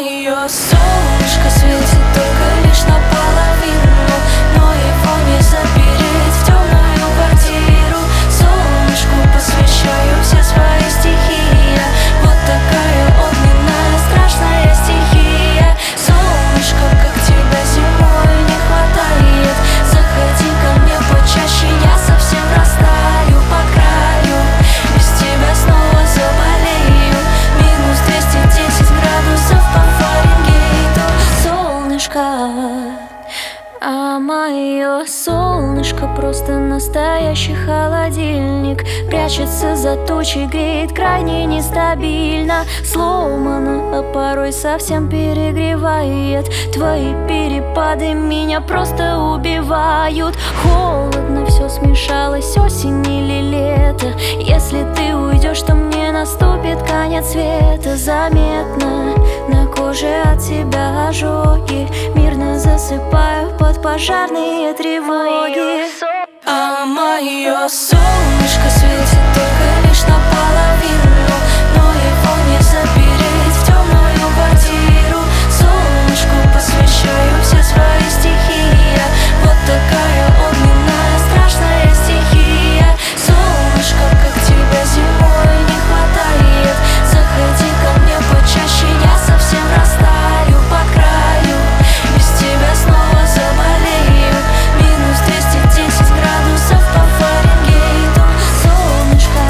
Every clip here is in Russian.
мое солнышко светит только лишь наполовину, но его не запереть в темную квартиру. Солнышку посвящаю все свои стихи я. Вот такая огненная, страшная стихия. Солнышко, как тебя зимой не хватает, заходи ко мне почаще, я совсем растаю по краю. Без тебя снова заболею. Минус 210 градусов по Фаренгейту. Солнышко, а мое солнышко просто настоящий холодильник. Прячется за тучей, греет крайне нестабильно. Сломано, а порой совсем перегревает. Твои перепады меня просто убивают. Холодно, все смешалось, осень или лето. Если ты уйдешь, то мне наступит конец света. Заметно на коже от тебя ожоги. Мирно засыпаю под пожарные тревоги. А мое солнышко светит только лишь наполовину, но его не запереть в темную квартиру. Солнышку посвящаю все свои стихи я. Вот такая огненная, страшная стихия. Солнышко, как тебя зимой не хватает, заходи ко мне почаще, я совсем растаю по краю. Без тебя снова заболею. Минус 210 градусов по Фаренгейту. Солнышко,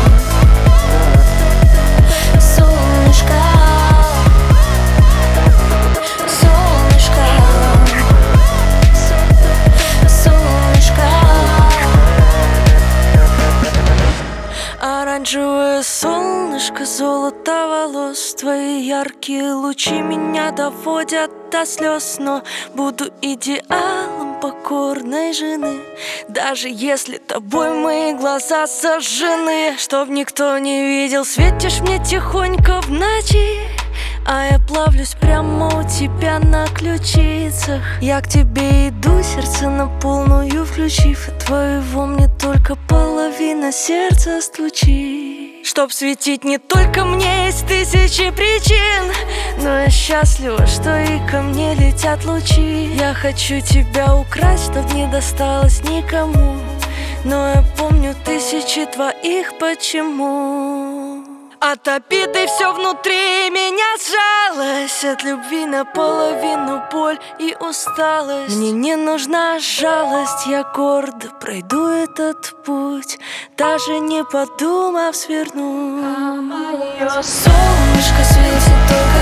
солнышко, солнышко, солнышко. Оранжевое солнышко, золото волос. Твои яркие лучи меня доводят до слез. Но буду идеалом покорной жены, даже если тобой мои глаза сожжены. Чтоб никто не видел, светишь мне тихонько в ночи, а я плавлюсь прямо у тебя на ключицах. Я к тебе иду, сердце на полную включив, от твоего мне только половина сердца стучит. Чтоб светить не только мне, есть тысячи причин, но я счастлива, что и ко мне летят лучи. Я хочу тебя украсть, чтоб не досталось никому, но я помню тысячи твоих почему. От обиды все внутри меня сжалось, от любви наполовину боль и усталость. Мне не нужна жалость, я гордо пройду этот путь, даже не подумав свернуть. А мое солнышко светит только